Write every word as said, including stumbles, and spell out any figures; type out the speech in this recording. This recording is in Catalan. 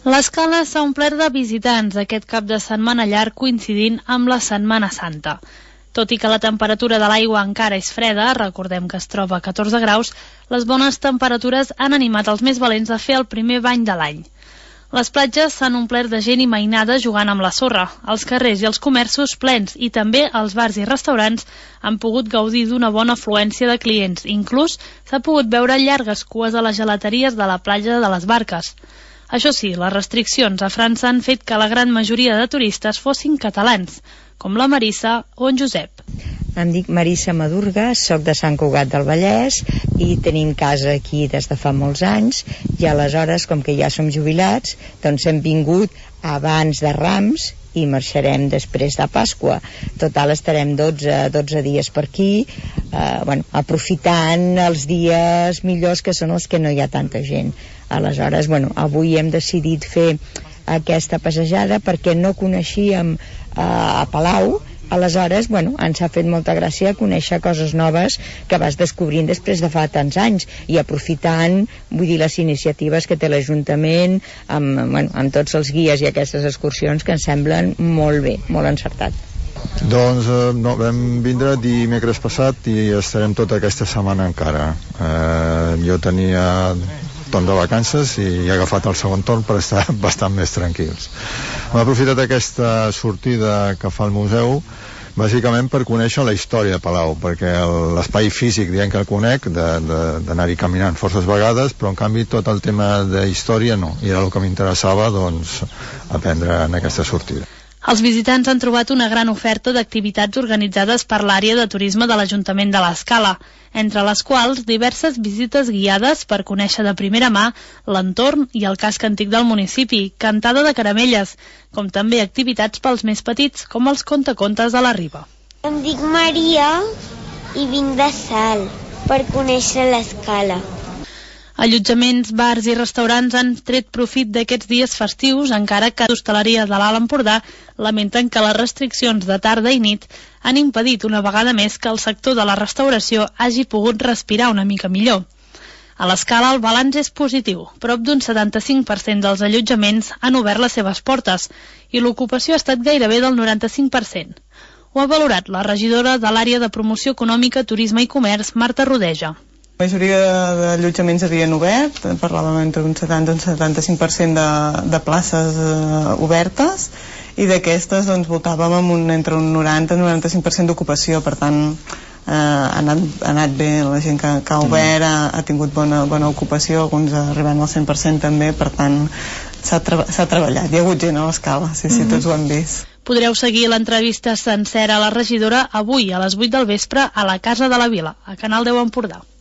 L'Escala s'ha omplert de visitants aquest cap de setmana llarg coincidint amb la Setmana Santa. Tot i que la temperatura de l'aigua encara és freda, recordem que es troba a catorze graus, les bones temperatures han animat els més valents a fer el primer bany de l'any. Les platges s'han omplert de gent i mainada jugant amb la sorra. Els carrers i els comerços plens i també els bars i restaurants han pogut gaudir d'una bona afluència de clients. Inclús s'ha pogut veure llargues cues a les gelateries de la platja de les Barques. Això sí, les restriccions a França han fet que la gran majoria de turistes fossin catalans, com la Marissa o en Josep. Em dic Marissa Madurga, soc de Sant Cugat del Vallès i tenim casa aquí des de fa molts anys i aleshores, com que ja som jubilats, doncs hem vingut abans de Rams i marxarem després de Pasqua. Total, estarem dotze dies per aquí, eh, bueno, aprofitant els dies millors que són els que no hi ha tanta gent. Aleshores, bueno, avui hem decidit fer aquesta passejada perquè no coneixíem eh, a Palau. Aleshores, bueno, ens ha fet molta gràcia conèixer coses noves que vas descobrint després de fa tants anys i aprofitant, vull dir, les iniciatives que té l'Ajuntament amb, bueno, amb tots els guies i aquestes excursions que ens semblen molt bé, molt encertat. Doncs eh, no, vam vindre dimecres passat i estarem tota aquesta setmana encara. Eh, jo tenia torn de vacances i he agafat el segon torn per estar bastant més tranquils. Hem aprofitat aquesta sortida que fa el museu bàsicament per conèixer la història de Palau, perquè l'espai físic diem que el conec, d'anar-hi caminant forces vegades, però en canvi tot el tema de història no, i era el que m'interessava, doncs, aprendre en aquesta sortida. Els visitants han trobat una gran oferta d'activitats organitzades per l'àrea de turisme de l'Ajuntament de l'Escala, entre les quals diverses visites guiades per conèixer de primera mà l'entorn i el casc antic del municipi, cantada de caramelles, com també activitats pels més petits, com els contacontes de la Riba. Em dic Maria i vinc de Salt per conèixer l'Escala. Allotjaments, bars i restaurants han tret profit d'aquests dies festius, encara que l'hostaleria de l'Alt Empordà lamenten que les restriccions de tarda i nit han impedit una vegada més que el sector de la restauració hagi pogut respirar una mica millor. A l'Escala el balanç és positiu. Prop d'un setanta-cinc per cent dels allotjaments han obert les seves portes i l'ocupació ha estat gairebé del noranta-cinc per cent. Ho ha valorat la regidora de l'àrea de promoció econòmica, turisme i comerç, Marta Rodeja. La majoria d'allotjaments havien obert, parlàvem entre un setanta i un setanta-cinc per cent de, de places eh, obertes, i d'aquestes doncs, voltàvem amb un, entre un noranta i un noranta-cinc per cent d'ocupació, per tant eh, ha, anat, ha anat bé, la gent que, que ha obert ha, ha tingut bona, bona ocupació, alguns arribant al cent per cent també, per tant s'ha tra treballat, hi ha hagut gent a l'Escala, sí, sí, tots ho hem vist. Podreu seguir l'entrevista sencera a la regidora avui a les vuit del vespre a la Casa de la Vila, a Canal deu Empordà.